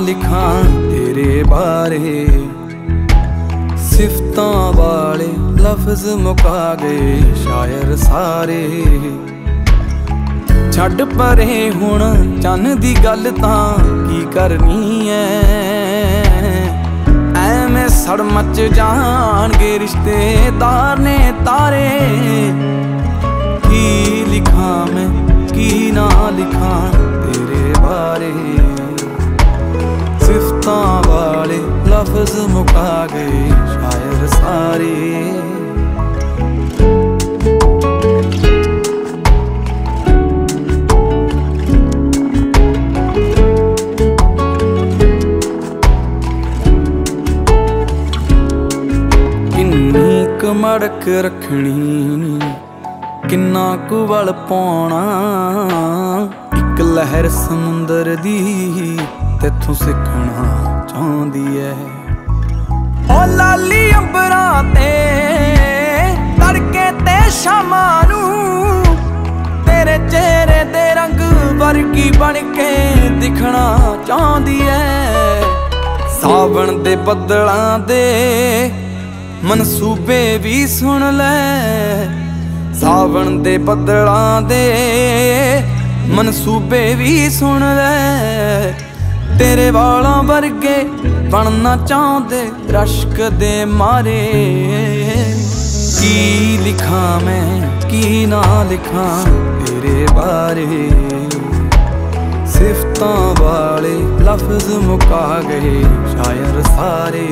लिखां तेरे बारे। सिफतां वाले लफ्ज मुका गए शायर सारे। छड्ड परे हुण चन्न दी गल तां की करनी ऐ। ऐवें सड़ मच जाणगे रिश्तेदार ने तारे। की लिखां मैं की ना लिखां तेरे बारे। सिफतां वाले लफ्ज मुका गए शायर सारे। मड़क रखनी किन्ना कु वल पाउणा। इक लहर समुंदर दी तेथों सिखना चाहती है। ओ लाली अंबरां ते तड़के ते शामां नूं तेरे चेहरे दे रंग वर्गी बन के दिखना चाहती है। सावन दे बदलां दे मनसूबे भी सुन ले। सावन दे बदलां दे मनसूबे भी सुन ले। तेरे वालां वर्गे बनना चाहते रश्क दे मारे। की लिखां मैं की ना लिखां तेरे बारे। सिफतां वाले लफ्ज मुका गए शायर सारे।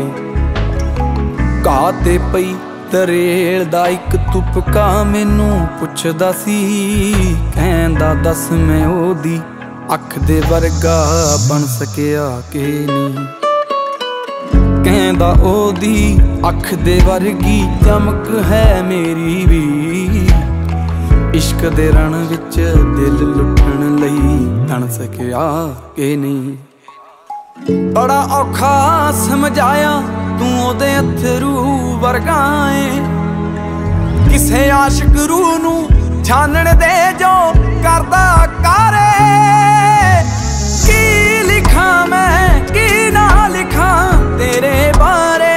घाह ते पई दरेल दा इक तुपका मैनू पुछदा सी। कहंदा दस मैं ओदी अख दे वर्गा बन सकिया कि नहीं। कहंदा ओदी अख दे वर्गी चमक है मेरी भी। इश्क दे रण विच दिल लुटण लई बन सकिया कि नहीं। बड़ा औखा समझाया तू ओदे अथरू वर्गा ऐ। किसे आशिक रूह नू छानण दे जो करदा कारे। की लिखां मैं की ना लिखां तेरे बारे।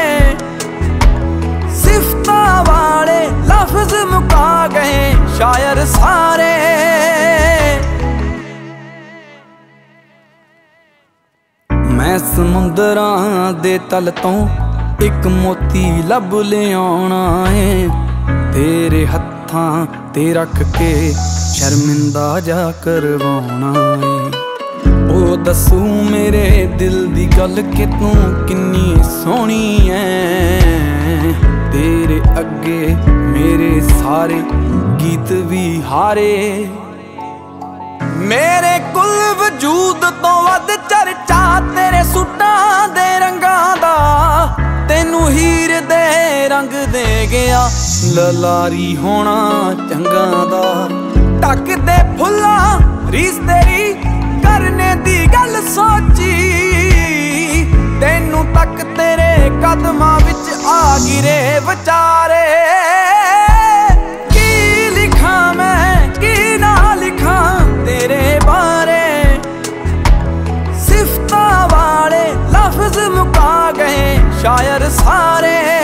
सिफतां वाले लफ्ज मुका गए शायर सारे। मैं समुंदरां दे तल तों इक मोती लभ लियाउणा है। तेरे हत्थां ते रख के शर्मिंदा जा करवाउणा है। ओ दसू मेरे दिल दी गल कि तू किन्नी सोहनी है। तेरे अगे मेरे सारे गीत भी हारे। मेरे कुल वजूद तो वध चर्चा तेरे सूटां दे रंगां दा। तेनू हीर दे रंग दे गया ललारी होना चंगा दा। ढक दे फुल्लां रीस तेरी करने दी गल सोची। तेनू तक तेरे कदमां विच आ गिरे विचारे। की लिखां मैं की ना लिखां तेरे बारे। सिफतां वाले लफ्ज मुका गए शायर सारे।